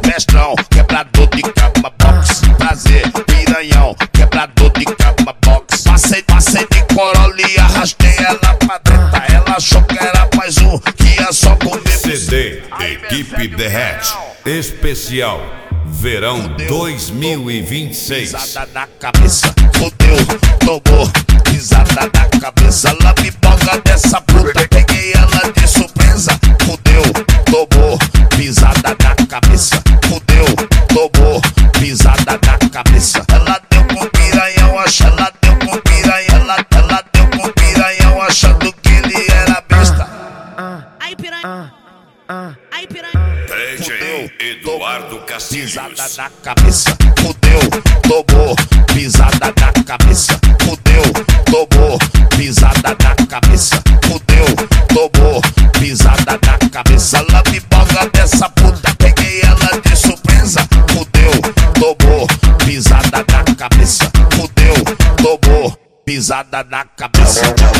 mestrão, quebrador de cama box. Prazer, piranhão, quebrador de cama box. Passei de Corolla e arrastei ela pra dentro. Ela achou que era mais um, que ia só comer. CD Equipe Derrete Especial Verão 2026. Pisada na cabeça, fudeu, tomou. Pisada na cabeça, lambiboga dessa puta. Peguei ela de surpresa, fudeu, tomou. Pisada na cabeça, fudeu, tomou. Pisada na cabeça. Ela deu com piranhão, ela deu com piranha, ela deu com piranhão, achando que ele era besta. Aí piranha, aí piranha. DJ Eduardo Castilhos. Pisada na cabeça, fudeu, tomou. Pisada na cabeça, fudeu, tomou. Pisada na cabeça, fudeu, tomou. Pisada na cabeça, lambiboga dessa puta. Peguei ela de surpresa, fudeu, tomou. Pisada na cabeça, fudeu, tomou. Pisada na cabeça.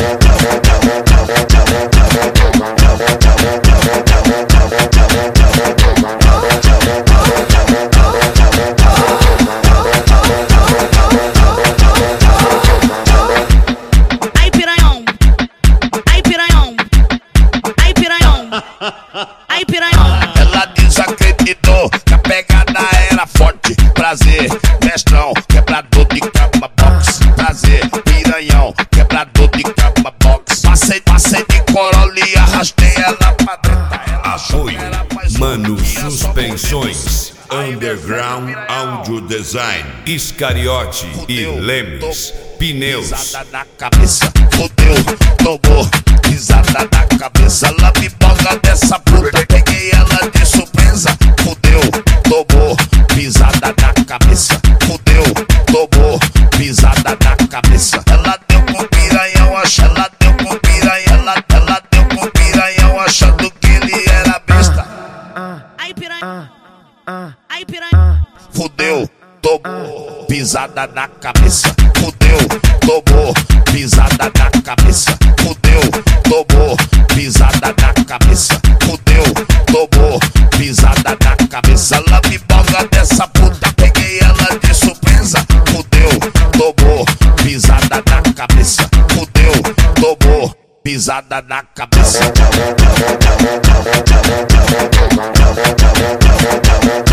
Aí piranhão, aí piranhão, aí piranhão, aí piranhão. Ela desacreditou que a pegada era forte. Prazer, mestrão, quebrador de cama box. Prazer, piranhão, quebrador de cama box. Passei de Corolla e arrastei ela pra dentro. Apoio Mano Suspensões, Underground Audio Design, Iscariote e Lemes Pneus. Pisada na cabeça, fudeu, tomou. Pisada na cabeça, lambiboga dessa puta. Peguei ela de surpresa, fudeu, tomou. Pisada na cabeça, fudeu, tomou. Pisada na cabeça. Ela deu com piranhão, ela deu com piranha, ela deu com piranhão, achando que ele era besta. Aí piranha, aí piranha. Fudeu, tomou. Pisada na cabeça, fudeu, tomou. Pisada na cabeça, fudeu, tomou. Pisada na cabeça, fudeu, tomou. Pisada na cabeça, lambiboga dessa puta. Peguei ela de surpresa, fudeu, tomou. Pisada na cabeça, fudeu, tomou. Pisada na cabeça.